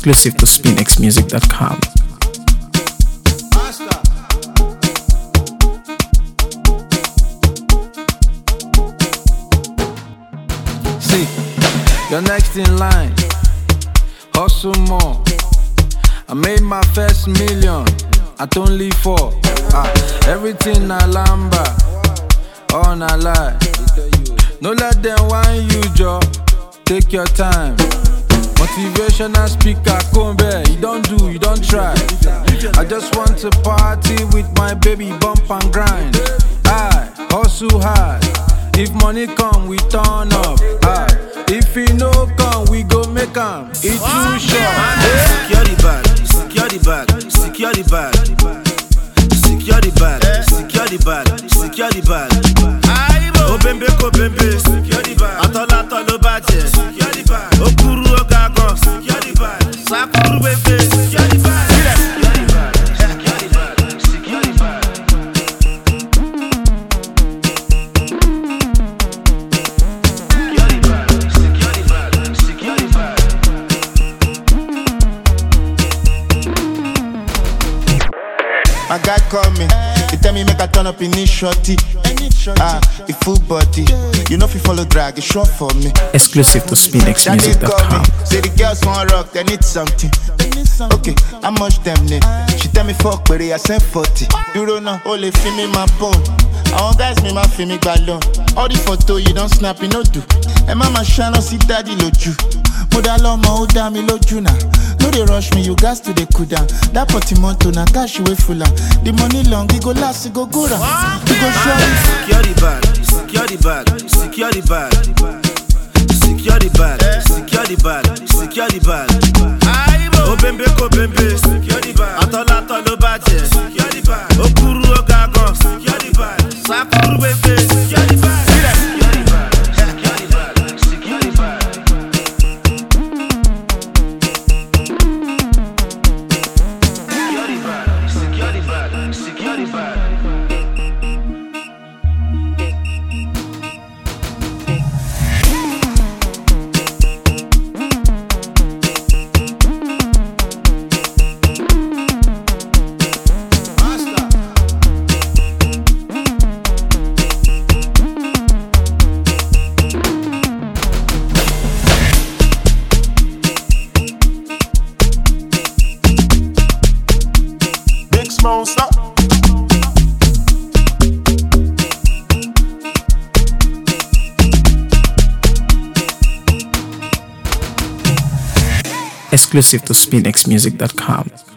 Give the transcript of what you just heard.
Exclusive to SpinXmusic.com. See, you're next in line. Hustle more. I made my first million at only 4. Everything na lamba, all na lie. No let them whine you, Joe. Take your time. Motivational speaker, come back. You don't try. I just want to party with my baby, bump and grind. I hustle hard. If money come, we turn up. If it no come, we go make 'em. It's too short. Secure the bag, secure the bag, secure the bag. Secure the bag, secure the bag, secure the bag. Obembe ko bembe, secure the bag. Atola tolo baje, secure the bag. Okuru ogago, secure the bag. Sakuru bebe, secure the bag. Secure the bag, secure the bag, secure the bag. Secure the bag, secure the bag, secure the bag. My guy call me, he tell me make I turn up in this shorty. It full body, you know if you follow drag, it's short for me. Exclusive to Shade call me, SpinXmusic.com. say the girls want rock, they need something. Okay, how much them need? She tell me fuck, but I sent 40. You don't know, only feel me my phone. Our guys me my feel me balloon. All the photo you don't snap, you no do. And mama shine see daddy loju. Moda loma oda mi loju na. No they rush me, you gas to the cool down. That portimonto na cash way full on. The money long, it go last, it go good. It go show. Secure the bag, secure the bag, secure the bag. Secure the bag, secure the bag, secure the bag. Obembe ko bembe, secure the bag. Atola tolo baje, secure the bag. Okuru ogago, secure the bag. Sakuru bebe, secure the bag. Secure the bag, secure the bag, secure the bag. Secure the bag, secure the bag, secure the bag. Big small stop. Exclusive to SpinXmusic.com.